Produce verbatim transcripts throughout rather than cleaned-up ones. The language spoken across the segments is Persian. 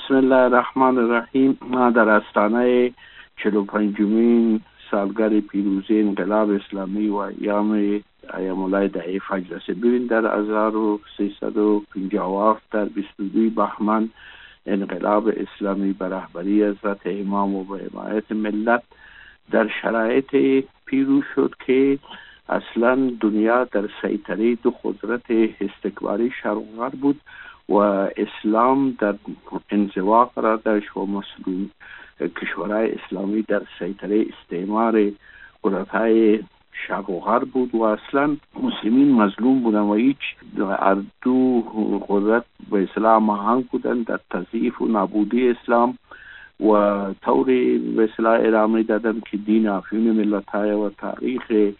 بسم الله الرحمن الرحیم. ما در آستانه چهل و پنجمین سالگرد پیروزی انقلاب اسلامی و ایام ایام الله دهه فجر است. ببین در هزار و سیصد و پنجاه و هفت در بیست و دو بهمن انقلاب اسلامی به رهبری حضرت امام و به حمایت ملت در شرایط پیروز شد که اصلا دنیا در سیطره دو قدرت استکباری شرق و غرب بود و اسلام در انزوا قرار داشت و مسلم کشورهای اسلامی در سیطره استعمار قدرت‌های شرق و غرب بود و اصلا مسلمین مظلوم بودن و هیچ دو قدرت به اصطلاح هماهنگ بودن در تضعیف و نابودی اسلام و طوری به اصطلاح ادامه دادن که دین افیون ملت‌های و تاریخ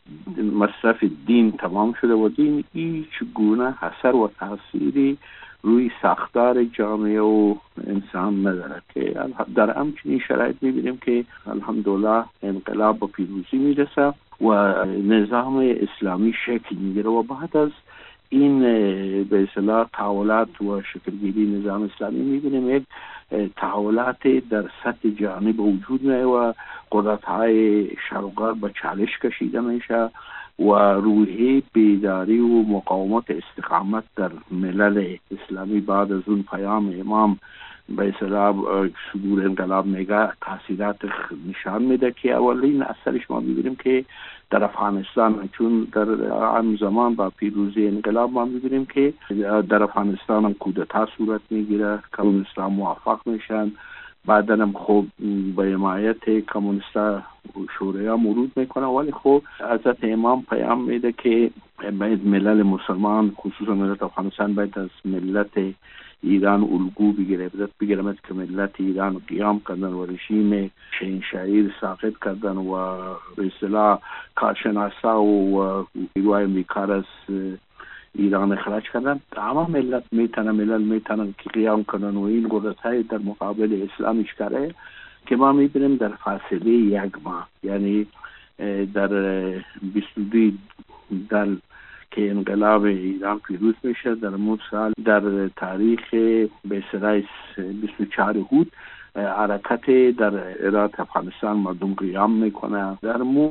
مصرف دین تمام شده و دین هیچ گونه اثر و تأثیری روی ساختار جامعه و انسان نداره که در همچنین شرایط می‌بینیم که الحمدلله انقلاب به پیروزی میرسه و نظام اسلامی شکل میگیره و بعد از این به اصطلاح تحولات و شکلگیری نظام اسلامی می‌بینیم یک تحولات در سطح جهانی به وجود میاد و قدرت‌های شرق و غرب به چالش کشیده میشه و روحیه بیداری و مقاومت استقامت در ملل اسلامی بعد از اون پیام امام به اصطلاح صدور انقلاب میگه تاثیرات نشان میده که اولین اثرش ما میبینیم که در افغانستان، چون در آن زمان با پیروزی انقلاب ما میبینیم که در افغانستان هم کودتا صورت میگیره، کمونیستان موفق میشن، بعدا هم خب به حمایت کمونیستا شوروی مرود میکنه، ولی خب حضرت امام پیام میده که باید ملل مسلمان خصوصا ملت افغانستان باید از ملت ایران الگو بگیره، بگیرم که ملت ایران قیام کردن و رژیم شاهنشاهی ساقط کردن و به اصطلاح کارشناسا و نیروهای امریکا از ایران اخراج کردن. تمام ملت میتونن ملل میتونن که قیام کنن و این قدرت‌های در مقابل اسلام اشکاره که ما میبینیم در فاصله یک ماه، یعنی در بیست و دو در که انقلاب ایران پیروز میشه در مون سال در تاریخ به اصطلاح بیست و چهار هود حرکت در هرات افغانستان مردم قیام میکنه، در مو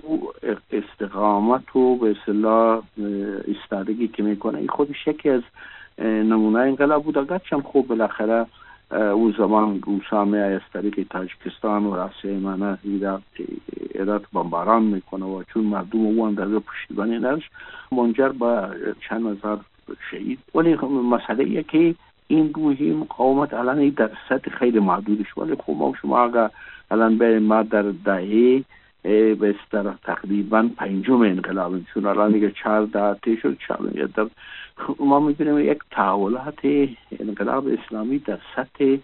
استقامت و به اصطلاح ایستادگی که میکنه این خودش یکی از نمونه انقلاب بود. اگرچه هم خوب بالاخره اون زمان روسا از طریق تاجیکستان و روسیه منه هرات بمباران میکنه و چون مردم اون اندازه پشتیبانی نداشت منجر به چند هزار شهید. ولی مسئله ایه که این روحی مقاومت الان در سطح خیلی محدودش، ولی خب ما شما اگر الان بریم ما در دهه به اصطلاح تقریبا پنجم انقلاب، چون الان دیگه چهار دهه شد، چهار در ما می‌بینیم یک تحولات انقلاب اسلامی در سطح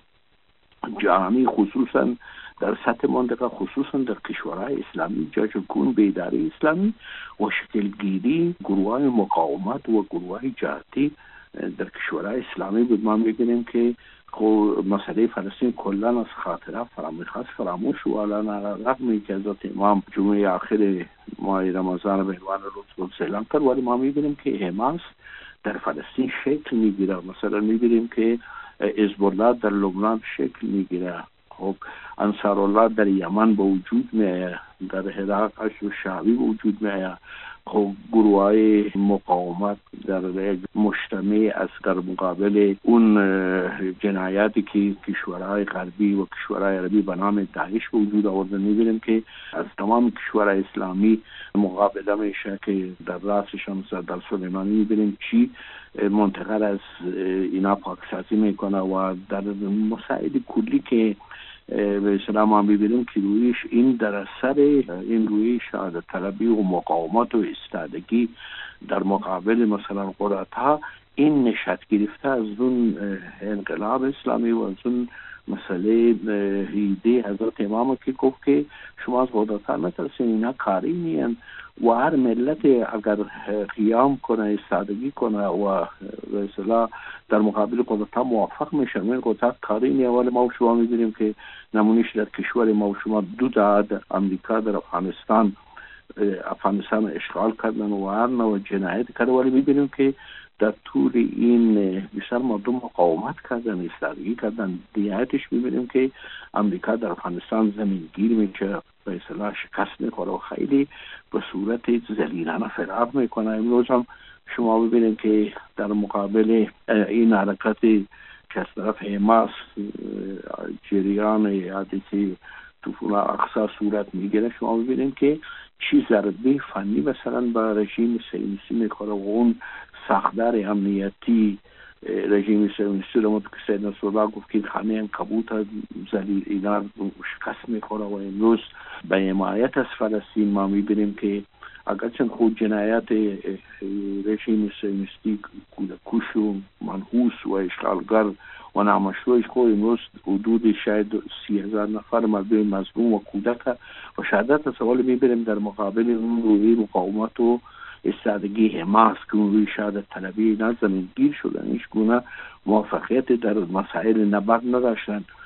جهانی خصوصا در سطح منطقه خصوصا در کشورهای اسلامی جایگزین بیداری اسلامی و شکلگیری گروه‌های مقاومت و گروه‌های جهادی در کشورهای اسلامی بود. ما می‌بینیم که خب مسئله فلسطین کلا از خاطره فراموش فراموش و الان رغم که حضرت امام جمعه آخر ماه رمضان به عنوان لطف اعلام کرد، ولی ما می‌بینیم که حماس در فلسطین شکل میگیره. مثلا می‌بینیم که حزب الله در لبنان شکل میگیره، خب انصار الله در یمن به وجود میاد، در عراق اشو شعبی به وجود میاد. خب گروه‌های مقاومت در یک مجتمع از در مقابل اون جنایاتی که کشورهای غربی و کشورهای عربی به نام داعش به وجود آورده می‌بینیم که از تمام کشورهای اسلامی مقابله میشه که در رأسش هم صدر سلیمانی می‌بینیم چی منتقل از اینا پاکسازی میکنه و در مسائل کلی که به اصطلاح ما می‌بینیم که رویش این در اثر این روی شهادت طلبی و مقاومت و ایستادگی در مقابل مثلا قدرت‌ها این نشأت گرفته از اون انقلاب اسلامی و از اون مسئله ایده حضرت امام که گفت که شما از قدرت‌ها نترسین، اینا کاری نیست و هر ملت اگر قیام کنه ایستادگی کنه و به اصطلاح در مقابل قدرت‌ها موفق میشه، این قدرت کاری نیست. ولی ما شما می‌بینیم که نمونهش در کشور ما شما دو دهه امریکا در افغانستان افغانستان اشغال کردن و هر نوع جنایت کرده، ولی می‌بینیم که در طول این بسیار مردم مقاومت کردن، ایستادگی کردن. نهایتش میبینیم که امریکا در افغانستان زمینگیر میشه، به اصطلاح شکست میخوره و خیلی به صورت ذلیلانه فرار میکنه. امروز هم شما ببینید که در مقابل این حرکت که از طرف حماس جریان حادثه طوفان الاقصی صورت میگیره، شما ببینید که چی ضربه فنی مثلا با رژیم صهیونیستی میخوره و اون ساختار امنیتی رژیم صهیونیستی رو که سید نصرالله گفت که خانه عنکبوت ذلیل اینا شکست میخوره و امروز به حمایت از فلسطین ما میبینیم که اگرچه خود جنایات رژیم صهیونیستی کودکش و منحوس و اشغالگر و نامشروعش خود امروز حدود شاید سی هزار نفر مردم مظلوم و کودک و شهادت سوال میبینیم در مقابل اون روی مقاومت و استادگی حماس که اون روی شهادت طلبی اینا زمینگیر شدن، هیچ گونه موفقیت در مسائل نبرد نداشتن